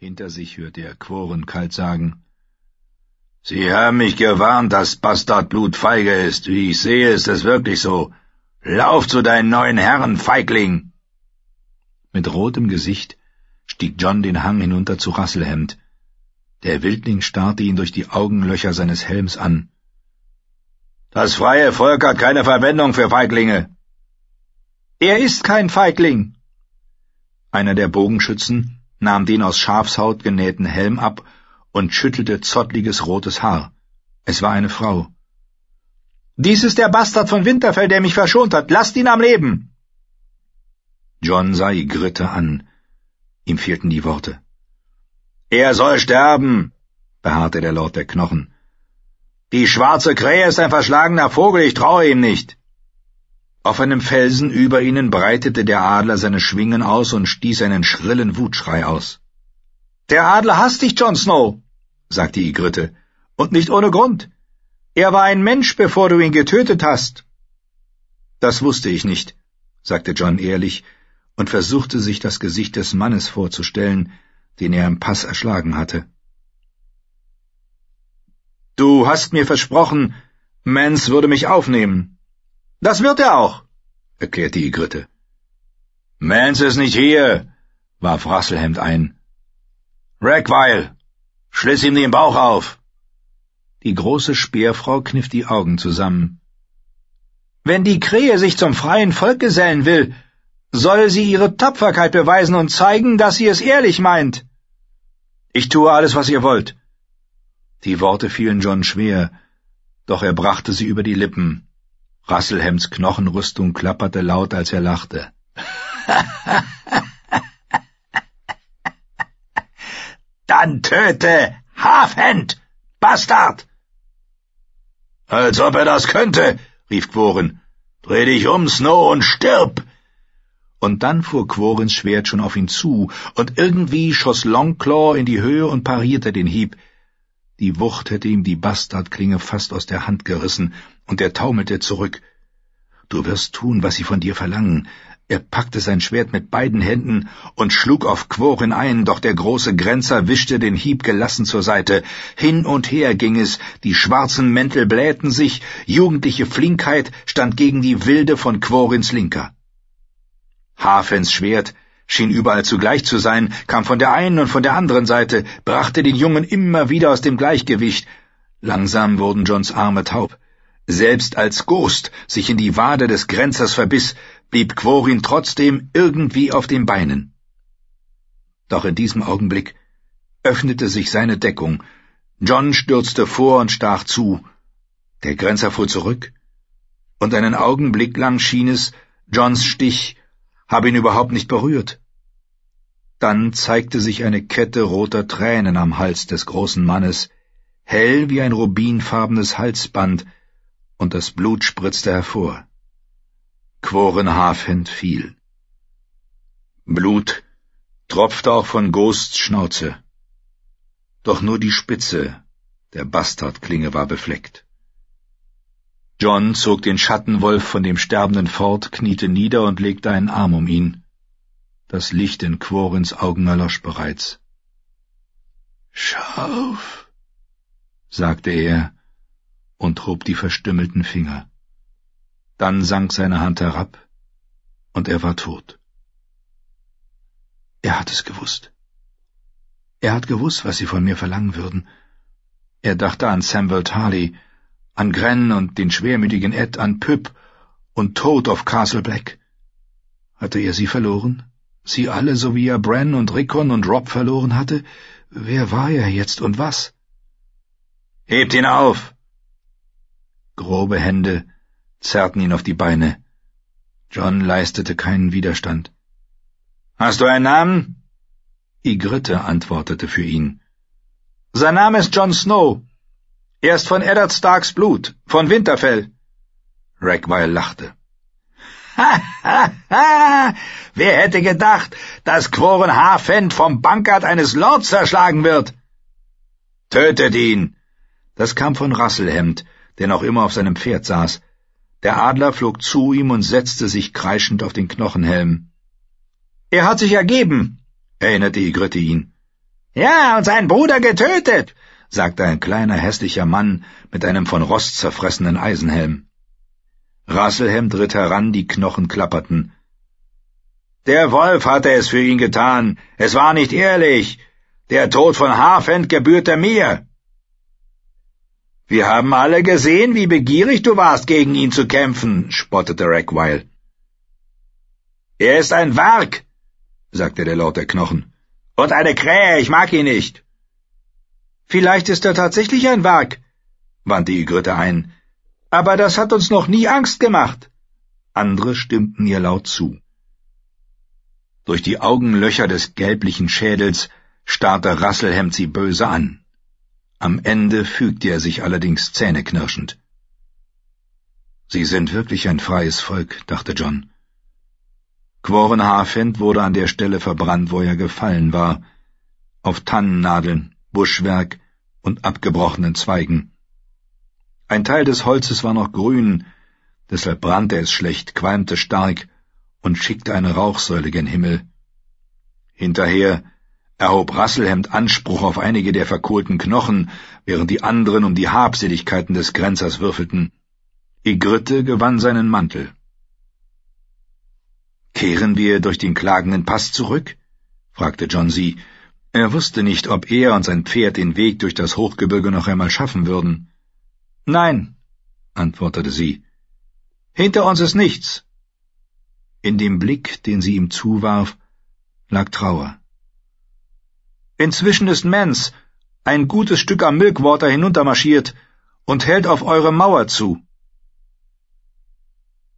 Hinter sich hörte er Quoren kalt sagen: »Sie haben mich gewarnt, dass Bastardblut feige ist. Wie ich sehe, ist es wirklich so. Lauf zu deinen neuen Herren, Feigling!« Mit rotem Gesicht stieg John den Hang hinunter zu Rasselhemd. Der Wildling starrte ihn durch die Augenlöcher seines Helms an. »Das freie Volk hat keine Verwendung für Feiglinge.« »Er ist kein Feigling!« Einer der Bogenschützen nahm den aus Schafshaut genähten Helm ab und schüttelte zottliges rotes Haar. Es war eine Frau. »Dies ist der Bastard von Winterfell, der mich verschont hat. Lasst ihn am Leben!« John sah Ygritte an. Ihm fehlten die Worte. »Er soll sterben«, beharrte der Lord der Knochen. »Die schwarze Krähe ist ein verschlagener Vogel, ich traue ihm nicht.« Auf einem Felsen über ihnen breitete der Adler seine Schwingen aus und stieß einen schrillen Wutschrei aus. »Der Adler hasst dich, Jon Snow«, sagte Ygritte, »und nicht ohne Grund. Er war ein Mensch, bevor du ihn getötet hast.« »Das wusste ich nicht«, sagte John ehrlich und versuchte sich das Gesicht des Mannes vorzustellen, den er im Pass erschlagen hatte. »Du hast mir versprochen, Mance würde mich aufnehmen.« »Das wird er auch«, erklärte Ygritte. »Mance ist nicht hier«, warf Rasselhemd ein. »Raghweil, schliss ihm den Bauch auf!« Die große Speerfrau kniff die Augen zusammen. »Wenn die Krähe sich zum freien Volk gesellen will, soll sie ihre Tapferkeit beweisen und zeigen, dass sie es ehrlich meint.« »Ich tue alles, was ihr wollt.« Die Worte fielen John schwer, doch er brachte sie über die Lippen. Rasselhemds Knochenrüstung klapperte laut, als er lachte. »Dann töte Halfhand, Bastard!« »Als ob er das könnte«, rief Quoren. »Dreh dich um, Snow, und stirb!« Und dann fuhr Quorens Schwert schon auf ihn zu, und irgendwie schoss Longclaw in die Höhe und parierte den Hieb. Die Wucht hätte ihm die Bastardklinge fast aus der Hand gerissen, und er taumelte zurück. »Du wirst tun, was sie von dir verlangen.« Er packte sein Schwert mit beiden Händen und schlug auf Quoren ein, doch der große Grenzer wischte den Hieb gelassen zur Seite. Hin und her ging es, die schwarzen Mäntel blähten sich, jugendliche Flinkheit stand gegen die Wilde von Quorens Linker. Halfhands Schwert schien überall zugleich zu sein, kam von der einen und von der anderen Seite, brachte den Jungen immer wieder aus dem Gleichgewicht. Langsam wurden Johns Arme taub. Selbst als Ghost sich in die Wade des Grenzers verbiss, blieb Quorin trotzdem irgendwie auf den Beinen. Doch in diesem Augenblick öffnete sich seine Deckung. John stürzte vor und stach zu. Der Grenzer fuhr zurück, und einen Augenblick lang schien es, Johns Stich habe ihn überhaupt nicht berührt. Dann zeigte sich eine Kette roter Tränen am Hals des großen Mannes, hell wie ein rubinfarbenes Halsband, und das Blut spritzte hervor. Quoren Halfhand fiel. Blut tropfte auch von Ghosts Schnauze. Doch nur die Spitze der Bastardklinge war befleckt. John zog den Schattenwolf von dem Sterbenden fort, kniete nieder und legte einen Arm um ihn. Das Licht in Quorens Augen erlosch bereits. »Schauf«, sagte er und hob die verstümmelten Finger. Dann sank seine Hand herab, und er war tot. Er hat es gewusst. Er hat gewusst, was sie von mir verlangen würden. Er dachte an Samwell Tarly, an Grenn und den schwermütigen Ed, an Pyp und Tod auf Castle Black. Hatte er sie verloren? Sie alle, so wie er Bran und Rickon und Robb verloren hatte? Wer war er jetzt und was? »Hebt ihn auf!« Grobe Hände zerrten ihn auf die Beine. John leistete keinen Widerstand. »Hast du einen Namen?« Ygritte antwortete für ihn. »Sein Name ist Jon Snow. Er ist von Eddard Starks Blut, von Winterfell.« Raghweil lachte. »Ha, ha, ha! Wer hätte gedacht, dass Quoren Halfhand vom Bankard eines Lords zerschlagen wird?« »Tötet ihn!« Das kam von Rasselhemd, der noch immer auf seinem Pferd saß. Der Adler flog zu ihm und setzte sich kreischend auf den Knochenhelm. »Er hat sich ergeben«, erinnerte Ygritte ihn. Ja, und seinen Bruder getötet, sagte ein kleiner, hässlicher Mann mit einem von Rost zerfressenen Eisenhelm. Rasselhemd ritt heran, die Knochen klapperten. Der Wolf hatte es für ihn getan. Es war nicht ehrlich. Der Tod von Halfhand gebührte mir. Wir haben alle gesehen, wie begierig du warst, gegen ihn zu kämpfen, spottete Ragwile. Er ist ein Warg, sagte der Lord der Knochen. Und eine Krähe, ich mag ihn nicht. Vielleicht ist er tatsächlich ein Warg, wandte Ygritte ein. Aber das hat uns noch nie Angst gemacht. Andere stimmten ihr laut zu. Durch die Augenlöcher des gelblichen Schädels starrte Rasselhemd sie böse an. Am Ende fügte er sich allerdings zähneknirschend. Sie sind wirklich ein freies Volk, dachte Jon. Qhorin Halfhand wurde an der Stelle verbrannt, wo er gefallen war, auf Tannennadeln, Buschwerk und abgebrochenen Zweigen. Ein Teil des Holzes war noch grün, deshalb brannte es schlecht, qualmte stark und schickte eine Rauchsäule gen Himmel. Hinterher erhob Rasselhemd Anspruch auf einige der verkohlten Knochen, während die anderen um die Habseligkeiten des Grenzers würfelten. Ygritte gewann seinen Mantel. »Kehren wir durch den klagenden Pass zurück?« fragte Jon sie. Er wusste nicht, ob er und sein Pferd den Weg durch das Hochgebirge noch einmal schaffen würden. »Nein«, antwortete sie. »Hinter uns ist nichts.« In dem Blick, den sie ihm zuwarf, lag Trauer. »Inzwischen ist Mance, ein gutes Stück am Milkwater, hinuntermarschiert und hält auf eure Mauer zu.«